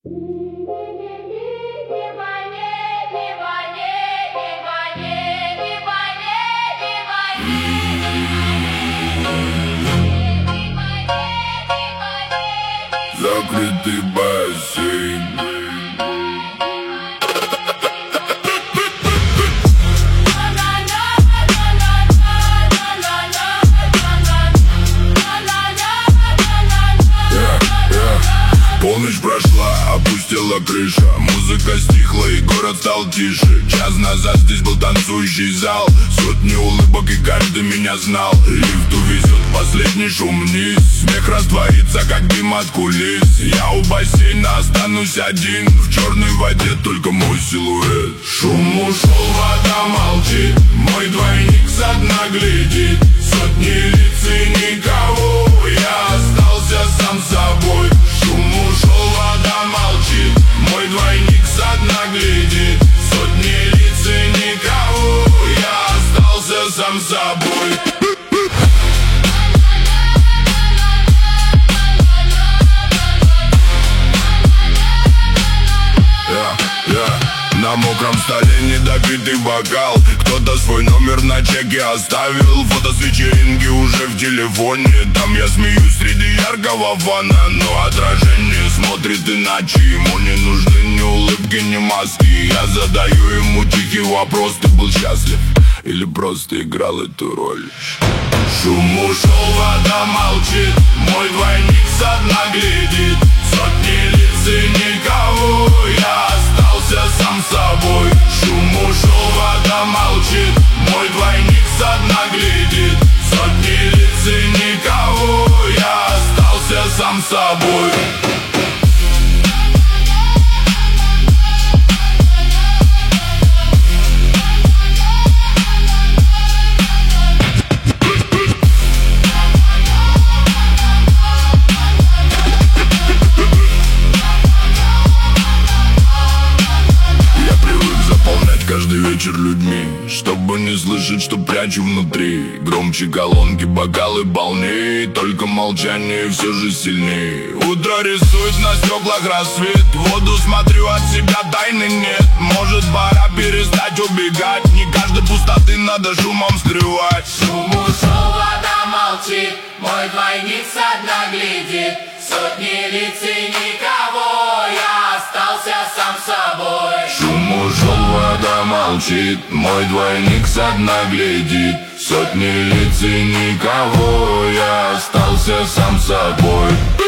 Закрытый бассейн. Полночь прошла, опустила крыша, музыка стихла и город стал тише. Час назад здесь был танцующий зал, сотни улыбок и каждый меня знал. Лифт увезет последний шум вниз, смех растворится как дым от кулис. Я у бассейна останусь один, в черной воде только мой силуэт. Шум ушел, вода молчит, мой двойник со дна глядит. Сотни лиц и никого, я остался сам собой. Шум ушел, вода молчит, мой двойник со дна глядит. Сотни лиц и никого, я остался сам собой. На мокром столе недопитый бокал, кто-то свой номер на чеке оставил. Фото с вечеринки уже в телефоне, там я смеюсь среди яркого фона. Но отражение смотрит иначе, ему не нужны ни улыбки, ни маски. Я задаю ему тихий вопрос: ты был счастлив или просто играл эту роль? Шум ушел, вода молчит, мой двойник со дна глядит. Сотни лиц и никого, я остался сам собой. Шум ушел, вода молчит, мой двойник со дна глядит. Сотни лиц и никого, я остался сам собой. Каждый вечер людьми, чтобы не слышать, что прячу внутри. Громче колонки, бокалы полней, только молчание все же сильней. Утро рисует на стеклах рассвет, в воду смотрю, от себя тайны нет. Может, пора перестать убегать, не каждой пустоты надо шумом скрывать. Шум ушел, вода молчит, мой двойник со дна глядит. Сотни лиц и никого, я остался сам собой. Шум ушел, вода молчит, мой двойник со дна глядит. Сотни лиц и никого, я остался сам собой.